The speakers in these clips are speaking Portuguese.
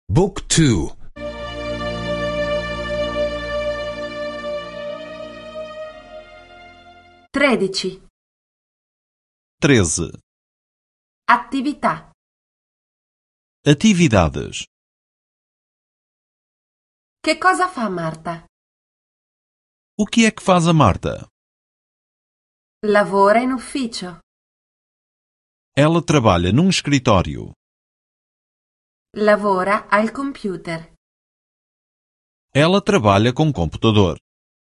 Book 2. 13. 13. Attività. Atividades. Che cosa fa Marta? O que é que faz a Marta? Lavora in ufficio. Ela trabalha num escritório. Lavora al computer. Ela trabalha com computador.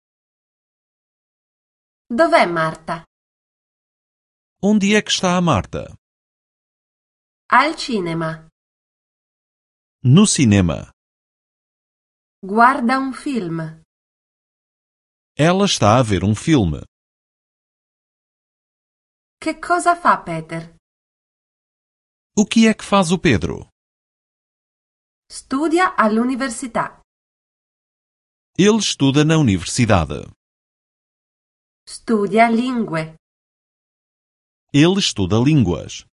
Dov'è Marta? Onde é que está a Marta? Al cinema. No cinema. Guarda un film. Ela está a ver um filme. Che cosa fa Peter? O que é que faz o Pedro? Studia all'università. Ele estuda na universidade. Studia lingue. Ele estuda línguas.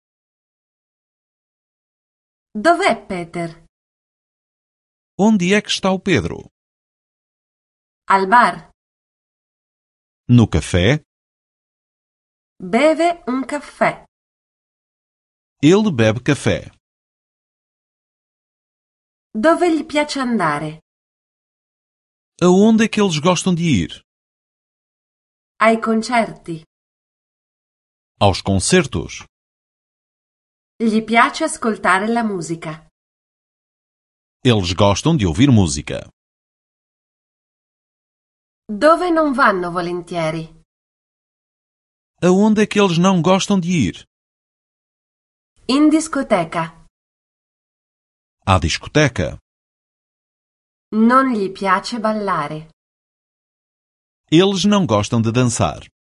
Dov'è Peter? Onde é que está o Pedro? Al bar. No café. Beve un caffè. Ele bebe café. Dove gli piace andare? Aonde é que eles gostam de ir? Ai concerti. Aos concertos. Gli piace ascoltare la musica. Eles gostam de ouvir música. Dove non vanno volentieri? Aonde é que eles não gostam de ir? In discoteca. À discoteca. Non gli piace ballare. Eles não gostam de dançar.